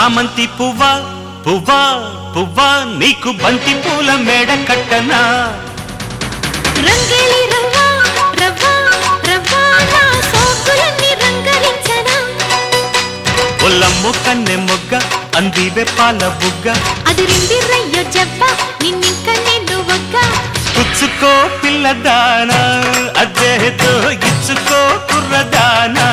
చామంతి పువ్వా పువ్వా పువ్వా నీకు బంతి పూల మేడ కట్టనా రంగేలి రవ్వా రవ్వా రవ్వా నా సోకులన్నీ రంగరించనా ఒల్లమ్ము కన్నె మొగ్గ అందివే పాల బుగ్గ అదిరింది రయ్యో జవ్వ నిన్నింక నేను ఒక్క పుచ్చుకో పిల్లదానా అదేదో ఇచ్చుకో కుర్రదానా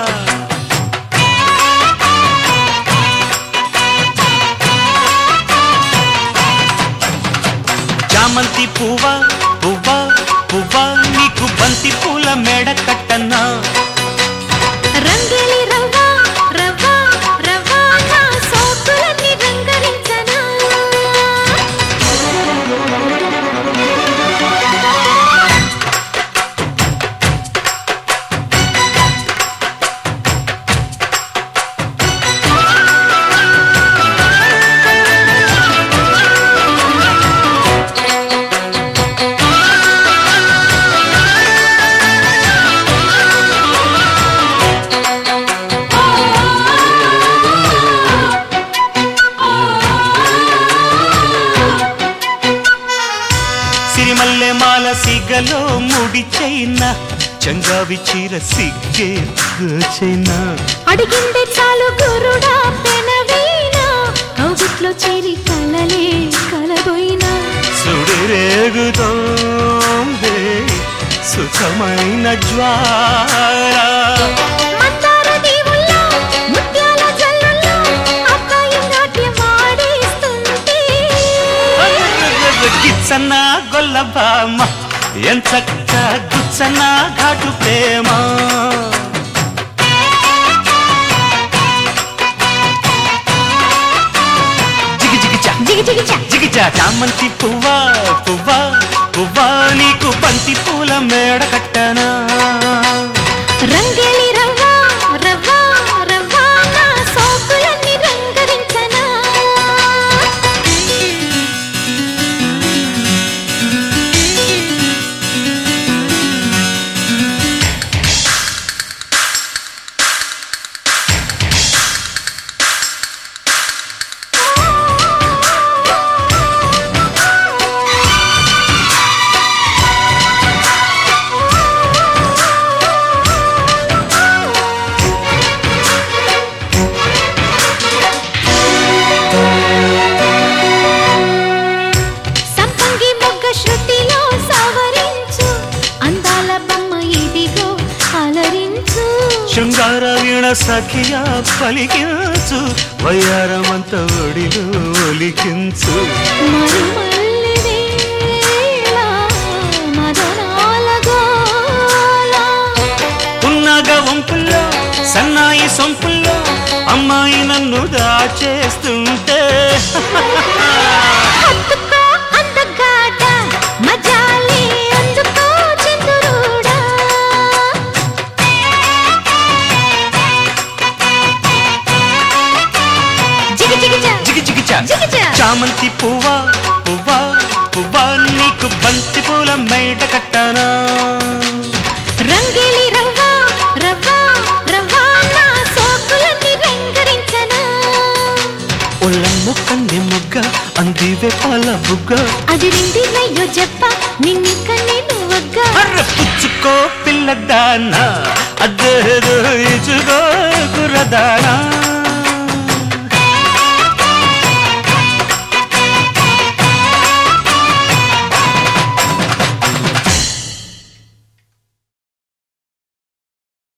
చామంతి పువ్వా పువ్వా పువ్వా నీకు బంతి పూల మేడ కట్టనా రంగేలి రవ్వా రవ్వా రవ్వా నా సోకులన్నీ రంగరించనా సిరిమల్లె మాల సిగలో ముడి చైనా చంగావి చీర సిగ్గే చైనా అడిగిందే చాలు గురుడా పెనవీనా కౌగిట్లో చేరి కలలే కలబోయినా సుడిరేగుతోందే సుఖమైన జ్వాల మందార దీవుల్లో ముత్యాల జల్లుల్లో అబ్బాయి నాట్యమాడేస్తుంటే గిచ్చన్న గొల్లబామ ఎంచక్క గుచ్చన్న ఘాటు ప్రేమ జిగిచా చామంతి పువ్వా పువ్వా పువ్వా నీకు బంతి పూల మేడ కట్టనా రంగేలి రవ్వా రవ్వా రవ్వా నా సోకులన్నీ రంగరించనా సంపంగి మొగ్గ శృతిలో సవరించు అందాల బొమ్మ ఇదిగో అలరించు శృంగార వీణ సఖియా పలికించు వయ్యారమంత ఒడిలో ఒలికించు మరుమల్లి వేళ మదనాల గోల ఉన్నగ వంపుల్లో సన్నాయి సొంపుల్లో అమ్మాయి నన్ను దాచేస్తుంటే హత్తుకో అందగాడ మజాలే అందుకో చంద్రుడా జిగిజిగిజా జిగిచా జిగిజా చామంతి పువ్వా పువ్వా పువ్వా నీకు బంతి పూల మేడ కట్టనా రంగేలి రవ్వా రవ్వా రవ్వా నా సోకులన్నీ రంగరించనా ఒళ్ళమ్ము కన్నె మొగ్గ అందివే పాల బుగ్గ అదిరింది రయ్యో జప్ప నిన్నిక నేను ఒక్క అర్ర పుచ్చుకో పిల్లదానా